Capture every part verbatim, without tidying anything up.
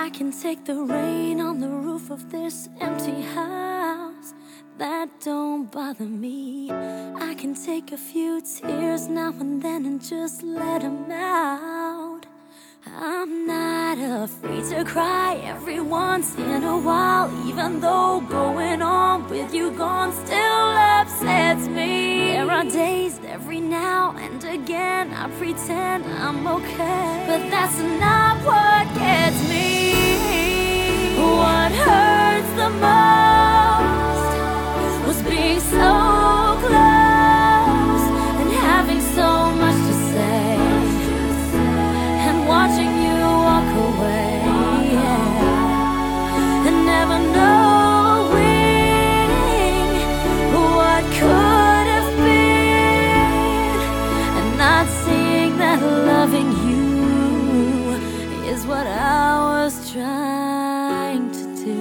I can take the rain on the roof of this empty house. That don't bother me. I can take a few tears now and then and just let them out. I'm not afraid to cry every once in a while, even though going on with you gone still upsets me. There are days every now and again I pretend I'm okay, but that's not what gets me. What hurts the most was being so close and having so much to say, and watching you walk away, yeah, and never knowing what could have been, and not seeing that loving you is what I was trying to do.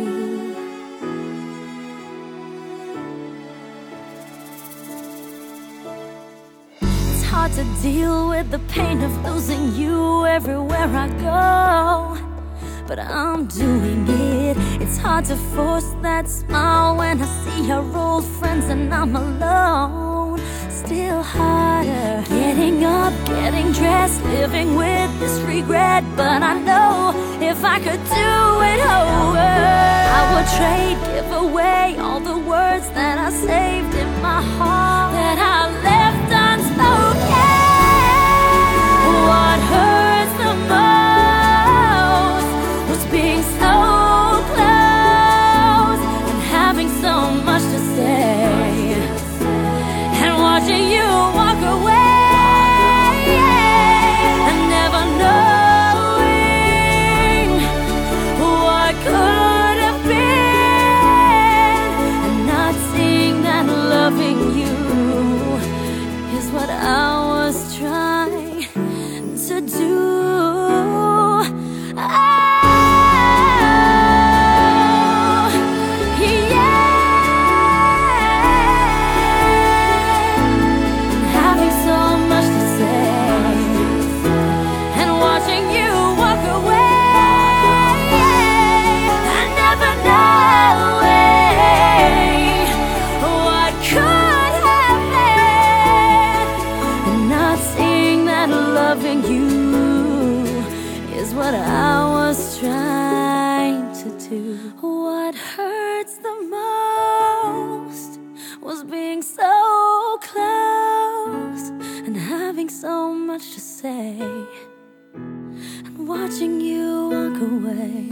It's hard to deal with the pain of losing you everywhere I go, but I'm doing it. It's hard to force that smile when I see our old friends and I'm alone. Still harder getting up, getting dressed, living with this regret. But I know if I could do it over, I would trade, give away all the words that I saved in my heart, that I left unspoken. What hurts the most was being so close and having so much to say, and watching you walk away, and never knowing what could have been, and not seeing that loving you is what I was trying to do. Oh, yeah. Having so much to say, and watching you walk away, and never knowing what could have been, and not seeing that loving you is what I was trying to do. What hurts the most was being so close and having so much to say, and watching you walk away,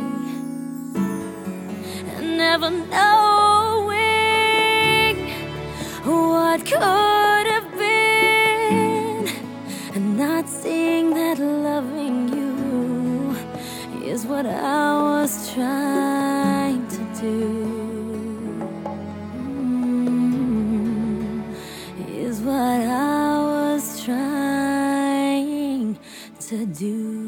and never knowing what could have been, and not seeing that loving you is what I was trying to do. Mm, is what I was trying to do.